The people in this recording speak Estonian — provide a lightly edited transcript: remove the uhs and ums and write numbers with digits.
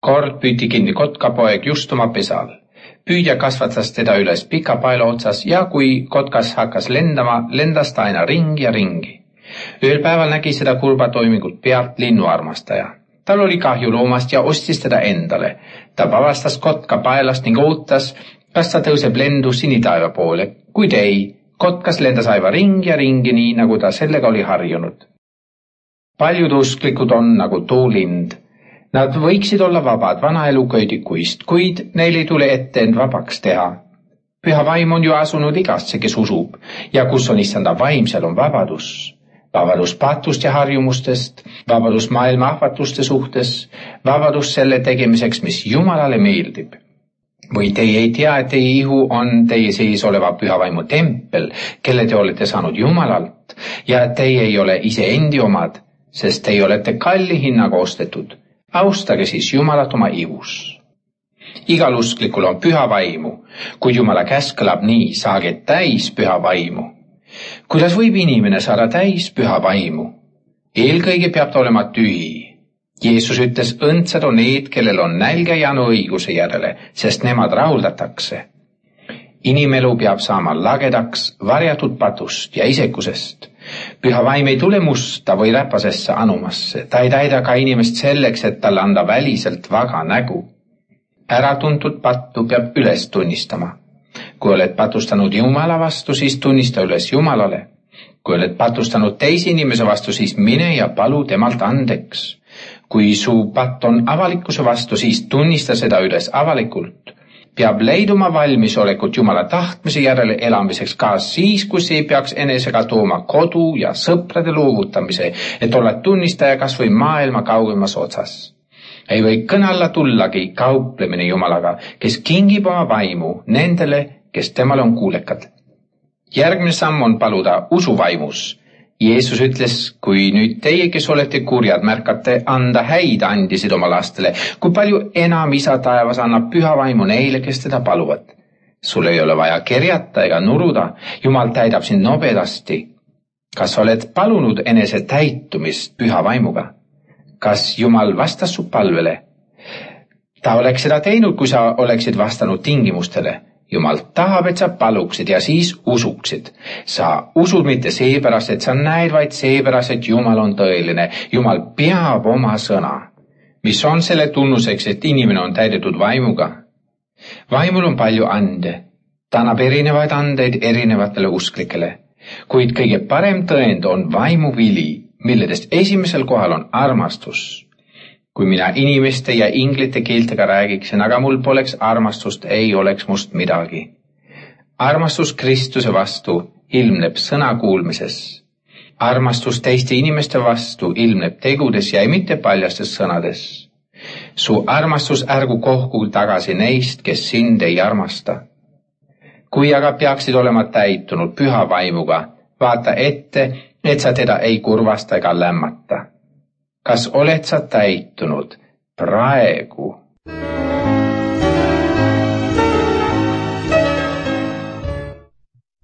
Kord püüti kinni kotkapoeg just oma pesal. Püüdja kasvatas teda üles pika paela otsas ja kui kotkas hakkas lendama, lendas ta aina ringi ja ringi. Ühel päeval nägi seda kurba toimingut pealt linnuarmastaja. Tal oli kahju loomast ja ostis teda endale. Ta vabastas kotka paelast ning ootas, kas ta tõuseb lendu sinitaeva poole, kuid ei. Kotkas lendas aiva ringi ja ringi, nii nagu ta sellega oli harjunud. Paljud usklikud on nagu tuulind. Nad võiksid olla vabad vanaelu köidikuist, kuid neil ei tule ette end vabaks teha. Püha vaim on ju asunud igasse, kes usub, ja kus on issanda vaim, seal on vabadus. Vabadus patust ja harjumustest, vabadus maailma ahvatluste suhtes, vabadus selle tegemiseks, mis Jumalale meeldib. Või teie ei tea, et teie ihu on teie sees oleva püha vaimu tempel, kelle te olete saanud Jumalalt, ja teie ei ole iseendi omad, sest teie olete kalli hinnaga ostetud. Austage siis Jumalat oma ihus. Igal usklikul on püha vaimu, kuid Jumala käsk kõlab nii, saage täis püha vaimu. Kuidas võib inimene saada täis püha vaimu? Eelkõige peab ta olema tühi. Jeesus ütles, õndsad on need, kellel on nälge ja õiguse järele, sest nemad rahuldatakse. Inimelu peab saama lagedaks, varjatud patust ja isekusest. Püha vaim ei tule musta või räpasesse anumasse. Ta ei täida ka inimest selleks, et talle anda väliselt vaga nägu. Äratuntud pattu peab üles tunnistama. Kui oled patustanud Jumala vastu, siis tunnista üles Jumalale. Kui oled patustanud teise inimese vastu, siis mine ja palu temalt andeks. Kui su patt on avalikkuse vastu, siis tunnista seda üles avalikult. Peab leiduma valmisolekut Jumala tahtmise järele elamiseks ka siis, kui see peaks enesega tooma kodu ja sõprade loovutamise, et olla tunnistaja kas või maailma kaugemas otsas. Ei või kõne alla tullagi kauplemine Jumalaga, kes kingib oma vaimu nendele, kes temale on kuulekad. Järgmine samm on paluda usuvaimus. Jeesus ütles, kui nüüd teie, kes olete kurjad, märkate anda häid andisid oma lastele, kui palju enam isa taevas annab püha vaimu neile, kes teda paluvad. Sul ei ole vaja kerjata ega nuruda, Jumal täidab sind nobedasti. Kas oled palunud enese täitumist püha vaimuga? Kas Jumal vastas su palvele? Ta oleks seda teinud, kui sa oleksid vastanud tingimustele. Jumal tahab, et sa paluksid ja siis usuksid. Sa usud mitte seepärast, et sa näed, vaid seepärast, et Jumal on tõeline. Jumal peab oma sõna. Mis on selle tunnuseks, et inimene on täidetud vaimuga? Vaimul on palju ande. Ta annab erinevaid andeid erinevatele usklikele. Kuid kõige parem tõend on vaimu vili, milledest esimesel kohal on armastus. Kui mina inimeste ja inglite keeltega räägiksin, aga mul poleks armastust, ei oleks must midagi. Armastus Kristuse vastu ilmneb sõna kuulmises. Armastus teiste inimeste vastu ilmneb tegudes ja mitte paljastes sõnades. Su armastus ärgu kohku tagasi neist, kes sind ei armasta. Kui aga peaksid olema täitunud püha vaimuga, vaata ette, et sa teda ei kurvasta ega lämmata. Kas oled sa täitunud praegu?